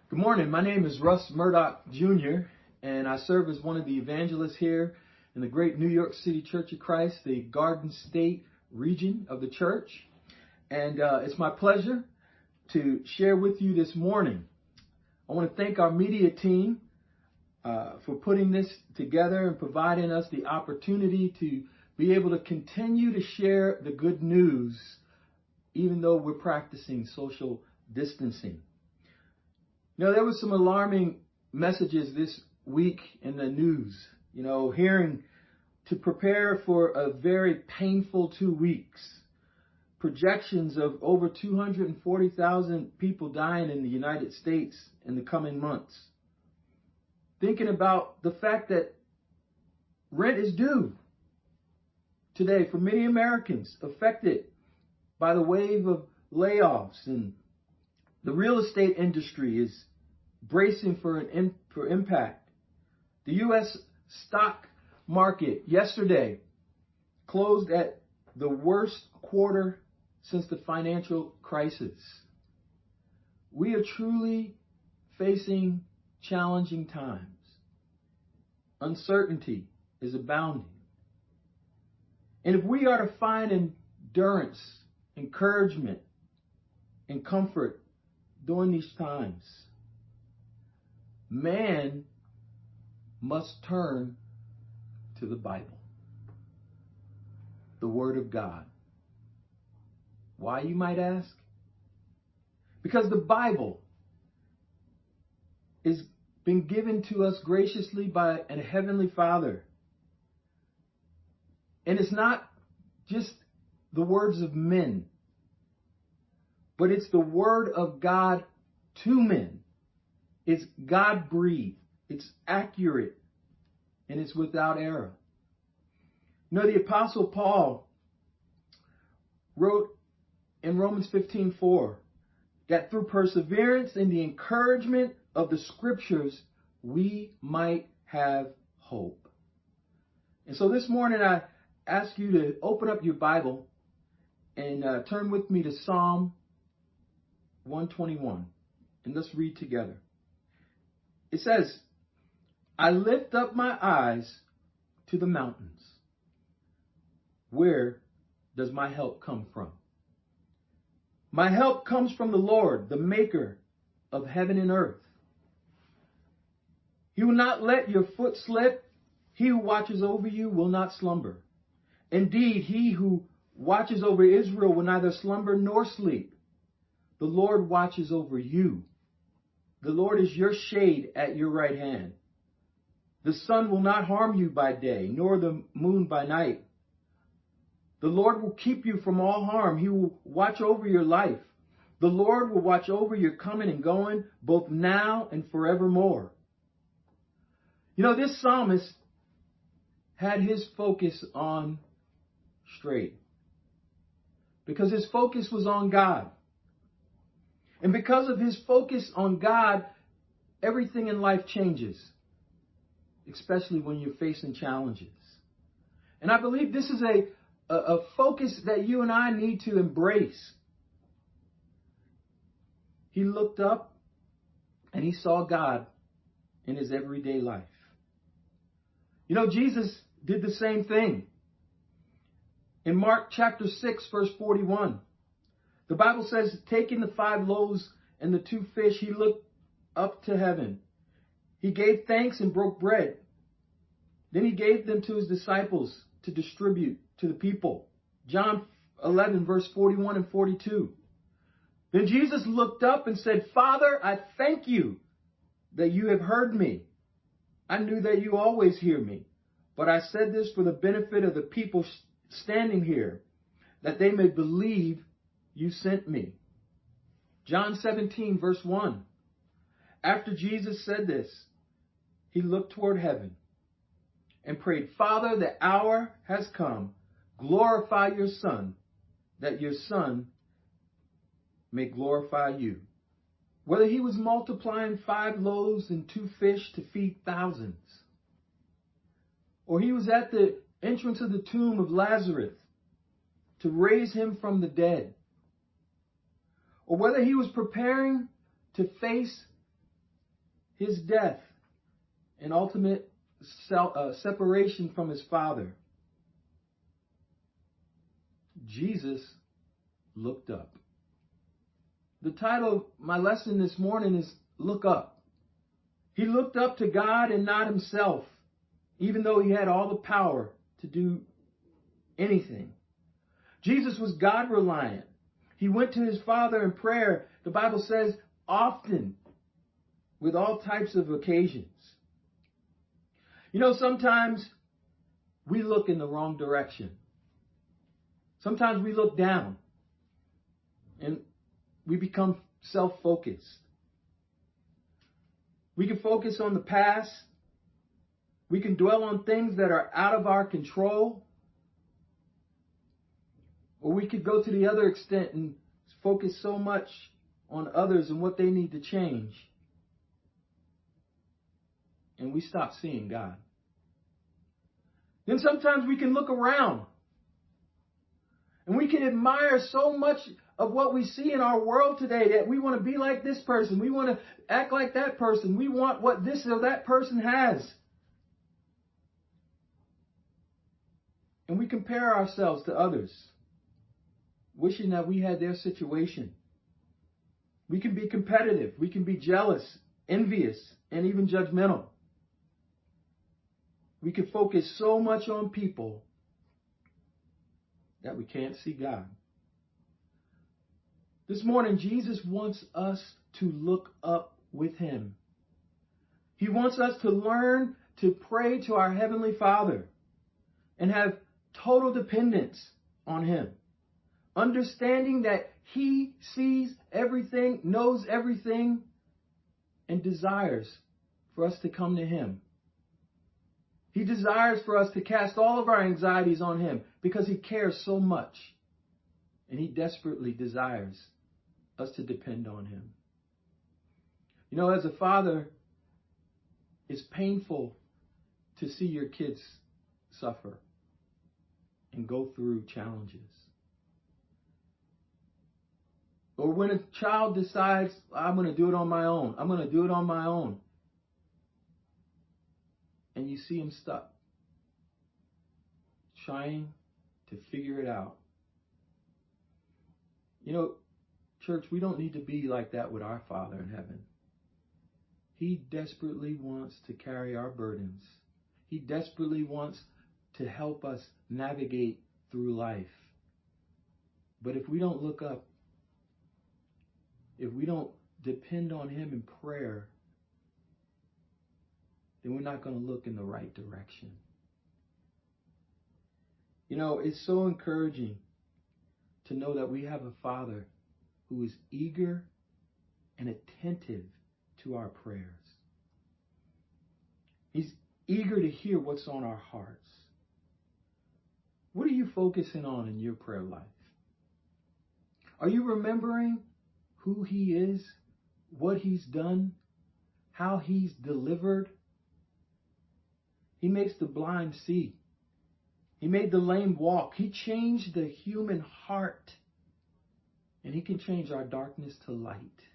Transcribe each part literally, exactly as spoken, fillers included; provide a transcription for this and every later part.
Good morning. My name is Russ Murdoch, Junior, and I serve as one of the evangelists here in the great New York City Church of Christ, the Garden State region of the church. And uh, it's my pleasure to share with you this morning. I want to thank our media team uh, for putting this together and providing us the opportunity to be able to continue to share the good news, even though we're practicing social distancing. You know, there were some alarming messages this week in the news, you know, hearing to prepare for a very painful two weeks. Projections of over two hundred forty thousand people dying in the United States in the coming months. Thinking about the fact that rent is due today for many Americans affected by the wave of layoffs, and the real estate industry is bracing for an in, for impact. The U S stock market yesterday closed at the worst quarter since the financial crisis. We are truly facing challenging times. Uncertainty is abounding. And if we are to find endurance, encouragement, and comfort during these times, man must turn to the Bible, the Word of God. Why, you might ask? Because the Bible has been given to us graciously by a Heavenly Father. And it's not just the words of men, but it's the Word of God to men. It's God-breathed, it's accurate, and it's without error. You know, the Apostle Paul wrote in Romans fifteen four that through perseverance in the encouragement of the Scriptures, we might have hope. And so this morning I ask you to open up your Bible and uh, turn with me to Psalm one twenty-one, and let's read together. It says, I lift up my eyes to the mountains. Where does my help come from? My help comes from the Lord, the maker of heaven and earth. He will not let your foot slip. He who watches over you will not slumber. Indeed, he who watches over Israel will neither slumber nor sleep. The Lord watches over you. The Lord is your shade at your right hand. The sun will not harm you by day, nor the moon by night. The Lord will keep you from all harm. He will watch over your life. The Lord will watch over your coming and going, both now and forevermore. You know, this psalmist had his focus on straight, because his focus was on God. And because of his focus on God, everything in life changes, especially when you're facing challenges. And I believe this is a, a, a focus that you and I need to embrace. He looked up and he saw God in his everyday life. You know, Jesus did the same thing. In Mark chapter six, verse forty-one, the Bible says, taking the five loaves and the two fish, he looked up to heaven. He gave thanks and broke bread. Then he gave them to his disciples to distribute to the people. John eleven, verse forty-one and forty-two. Then Jesus looked up and said, Father, I thank you that you have heard me. I knew that you always hear me, but I said this for the benefit of the people standing here, that they may believe you sent me. John seventeen, verse one. After Jesus said this, he looked toward heaven and prayed, Father, the hour has come. Glorify your Son, that your Son may glorify you. Whether he was multiplying five loaves and two fish to feed thousands, or he was at the entrance of the tomb of Lazarus to raise him from the dead, or whether he was preparing to face his death and ultimate self, uh, separation from his Father, Jesus looked up. The title of my lesson this morning is Look Up. He looked up to God and not himself, even though he had all the power to do anything. Jesus was God-reliant. He went to his Father in prayer, the Bible says, often, with all types of occasions. You know, sometimes we look in the wrong direction. Sometimes we look down and we become self-focused. We can focus on the past. We can dwell on things that are out of our control. Or we could go to the other extent and focus so much on others and what they need to change. And we stop seeing God. Then sometimes we can look around. And we can admire so much of what we see in our world today that we want to be like this person. We want to act like that person. We want what this or that person has. And we compare ourselves to others, wishing that we had their situation. We can be competitive. We can be jealous, envious, and even judgmental. We can focus so much on people that we can't see God. This morning, Jesus wants us to look up with him. He wants us to learn to pray to our Heavenly Father and have total dependence on him, understanding that he sees everything, knows everything, and desires for us to come to him. He desires for us to cast all of our anxieties on him because he cares so much, and he desperately desires us to depend on him. You know, as a father, it's painful to see your kids suffer and go through challenges. Or when a child decides, I'm going to do it on my own. I'm going to do it on my own. And you see him stuck, trying to figure it out. You know, church, we don't need to be like that with our Father in heaven. He desperately wants to carry our burdens. He desperately wants to help us navigate through life. But if we don't look up, if we don't depend on him in prayer, then we're not going to look in the right direction. You know, it's so encouraging to know that we have a Father who is eager and attentive to our prayers. He's eager to hear what's on our hearts. What are you focusing on in your prayer life? Are you remembering who he is, what he's done, how he's delivered? He makes the blind see. He made the lame walk. He changed the human heart. And he can change our darkness to light.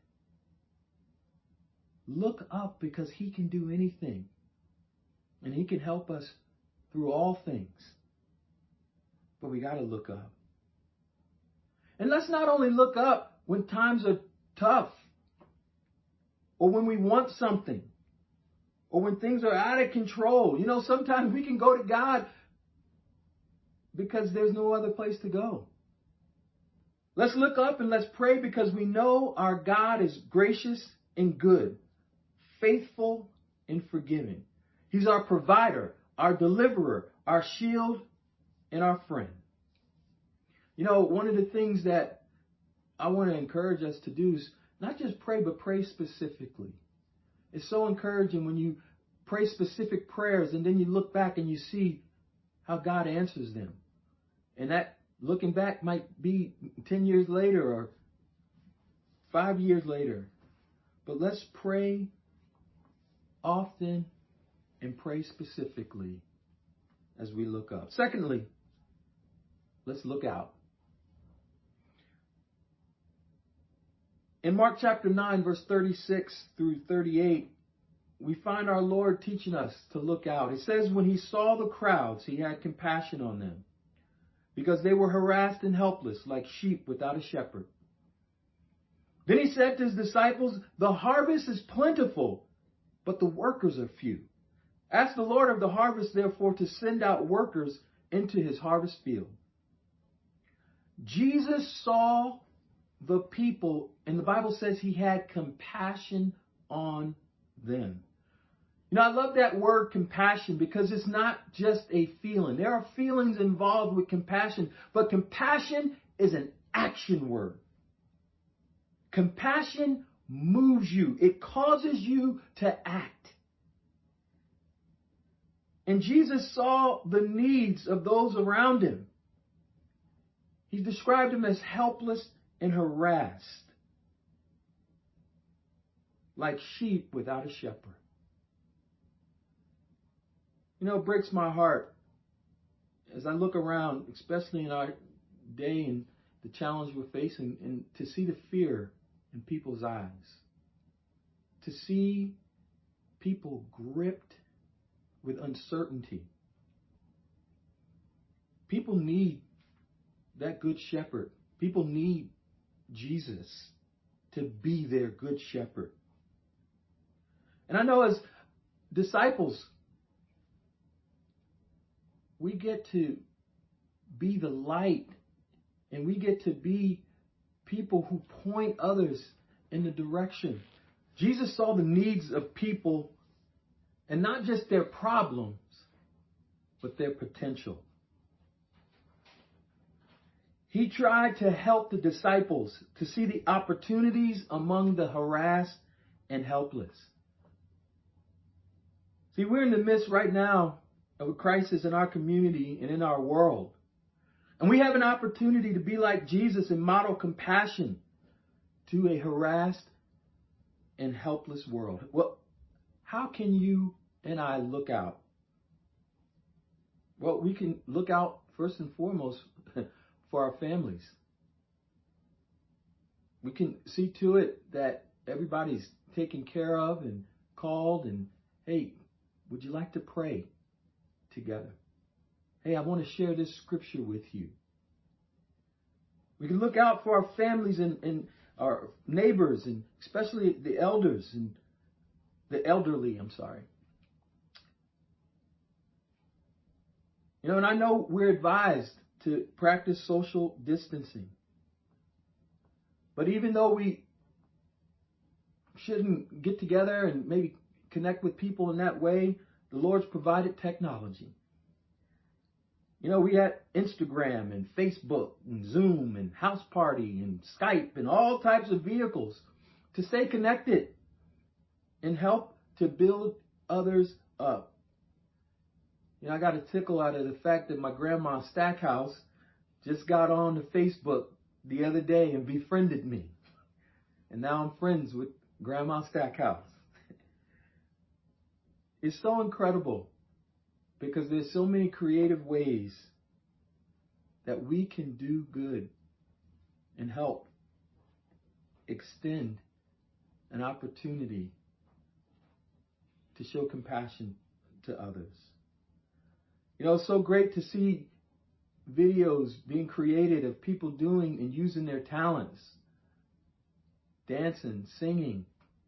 Look up, because he can do anything. And he can help us through all things. But we got to look up. And let's not only look up when times are tough, or when we want something, or when things are out of control. You know, sometimes we can go to God because there's no other place to go. Let's look up and let's pray, because we know our God is gracious and good, faithful and forgiving. He's our provider, our deliverer, our shield, and our friend. You know, one of the things that I want to encourage us to do is not just pray, but pray specifically. It's so encouraging when you pray specific prayers and then you look back and you see how God answers them. And that looking back might be ten years later or five years later. But let's pray often and pray specifically as we look up. Secondly, let's look out. In Mark chapter nine, verse thirty-six through thirty-eight, we find our Lord teaching us to look out. It says when he saw the crowds, he had compassion on them because they were harassed and helpless like sheep without a shepherd. Then he said to his disciples, the harvest is plentiful, but the workers are few. Ask the Lord of the harvest, therefore, to send out workers into his harvest field. Jesus saw the people, and the Bible says he had compassion on them. You know, I love that word compassion because it's not just a feeling. There are feelings involved with compassion, but compassion is an action word. Compassion moves you. It causes you to act. And Jesus saw the needs of those around him. He described them as helpless and harassed, like sheep without a shepherd. You know, it breaks my heart as I look around, especially in our day and the challenge we're facing, and to see the fear in people's eyes, to see people gripped with uncertainty. People need that good shepherd. People need Jesus to be their good shepherd. And I know as disciples, we get to be the light, and we get to be people who point others in the direction. Jesus saw the needs of people, and not just their problems, but their potential. He tried to help the disciples to see the opportunities among the harassed and helpless. See, we're in the midst right now of a crisis in our community and in our world. And we have an opportunity to be like Jesus and model compassion to a harassed and helpless world. Well, how can you and I look out? Well, we can look out first and foremost for our families. We can see to it that everybody's taken care of and called, and hey, would you like to pray together? Hey, I want to share this scripture with you. We can look out for our families and, and our neighbors, and especially the elders and the elderly, I'm sorry. You know, and I know we're advised to practice social distancing. But even though we shouldn't get together and maybe connect with people in that way, the Lord's provided technology. You know, we had Instagram and Facebook and Zoom and House Party and Skype and all types of vehicles to stay connected and help to build others up. You know, I got a tickle out of the fact that my grandma Stackhouse just got on to Facebook the other day and befriended me. And now I'm friends with Grandma Stackhouse. It's so incredible because there's so many creative ways that we can do good and help extend an opportunity to show compassion to others. You know, it's so great to see videos being created of people doing and using their talents, dancing, singing,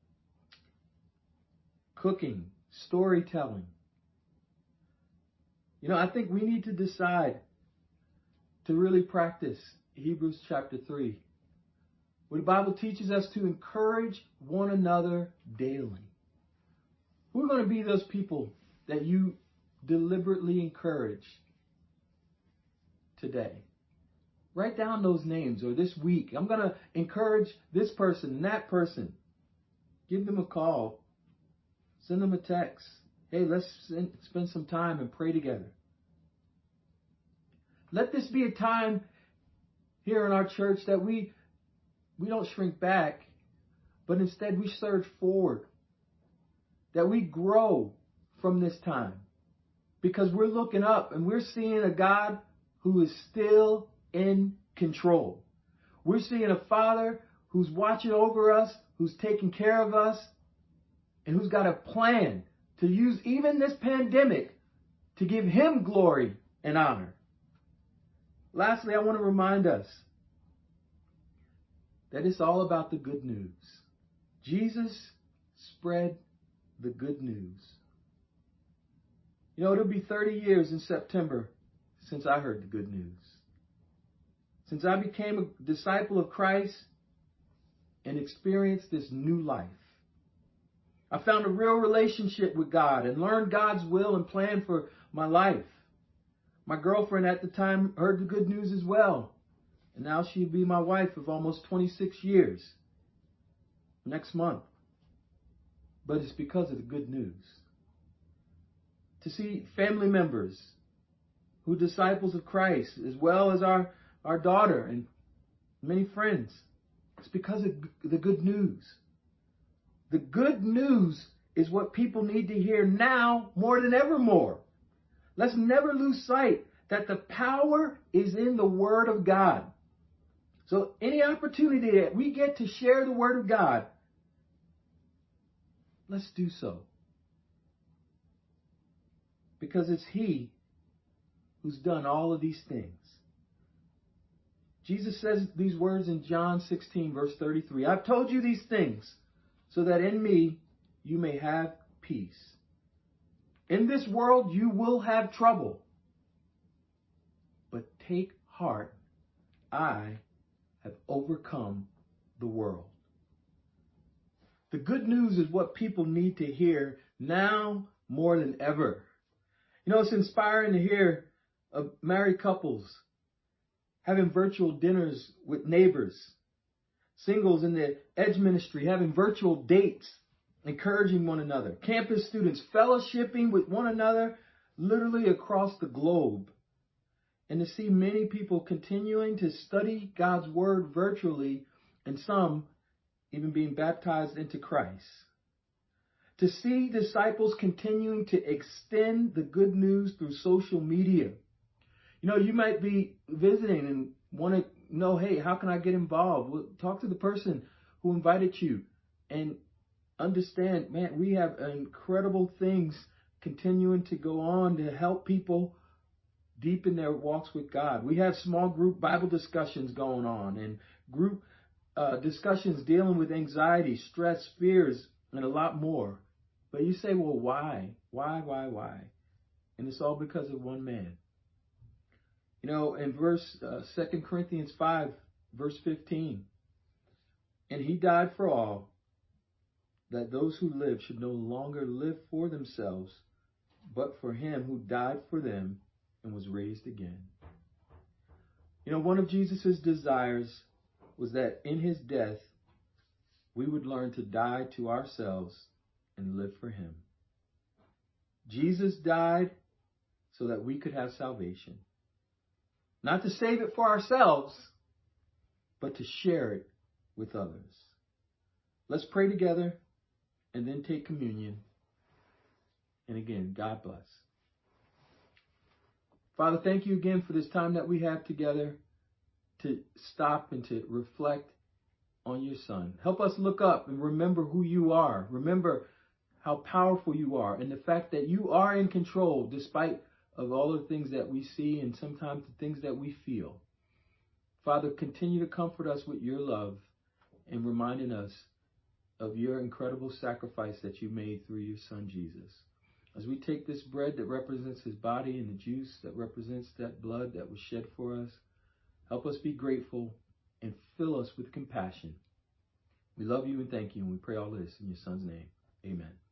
cooking, storytelling. You know, I think we need to decide to really practice Hebrews chapter three, where the Bible teaches us to encourage one another daily. We're going to be those people that you deliberately encourage today. Write down those names, or this week, I'm going to encourage this person and that person. Give them a call. Send them a text. Hey, let's spend some time and pray together. Let this be a time here in our church that we we don't shrink back, but instead we surge forward. That we grow from this time. Because we're looking up and we're seeing a God who is still in control. We're seeing a Father who's watching over us, who's taking care of us, and who's got a plan to use even this pandemic to give him glory and honor. Lastly, I want to remind us that it's all about the good news. Jesus spread the good news. You know, it'll be thirty years in September since I heard the good news. Since I became a disciple of Christ and experienced this new life. I found a real relationship with God and learned God's will and plan for my life. My girlfriend at the time heard the good news as well. And now she'll be my wife of almost twenty-six years next month. But it's because of the good news. To see family members who are disciples of Christ, as well as our, our daughter and many friends, it's because of the good news. The good news is what people need to hear now more than ever more. Let's never lose sight that the power is in the Word of God. So any opportunity that we get to share the Word of God, let's do so. Because it's He who's done all of these things. Jesus says these words in John sixteen, verse thirty-three. I've told you these things so that in me you may have peace. In this world you will have trouble. But take heart, I have overcome the world. The good news is what people need to hear now more than ever. You know, it's inspiring to hear of married couples having virtual dinners with neighbors, singles in the Edge Ministry having virtual dates, encouraging one another, campus students fellowshipping with one another literally across the globe, and to see many people continuing to study God's Word virtually, and some even being baptized into Christ. To see disciples continuing to extend the good news through social media. You know, you might be visiting and want to know, hey, how can I get involved? Well, talk to the person who invited you and understand, man, we have incredible things continuing to go on to help people deepen their walks with God. We have small group Bible discussions going on and group uh, discussions dealing with anxiety, stress, fears, and a lot more. But you say, well, why? Why, why, why? And it's all because of one man. You know, in verse uh, Second Corinthians five, verse fifteen, and he died for all, that those who live should no longer live for themselves, but for him who died for them and was raised again. You know, one of Jesus's desires was that in his death, we would learn to die to ourselves and live for him. Jesus died so that we could have salvation. Not to save it for ourselves, but to share it with others. Let's pray together and then take communion. And again, God bless. Father, thank you again for this time that we have together to stop and to reflect on your Son. Help us look up and remember who you are. Remember how powerful you are and the fact that you are in control despite of all the things that we see and sometimes the things that we feel. Father, continue to comfort us with your love and reminding us of your incredible sacrifice that you made through your Son, Jesus. As we take this bread that represents his body and the juice that represents that blood that was shed for us, help us be grateful and fill us with compassion. We love you and thank you, and we pray all this in your Son's name. Amen.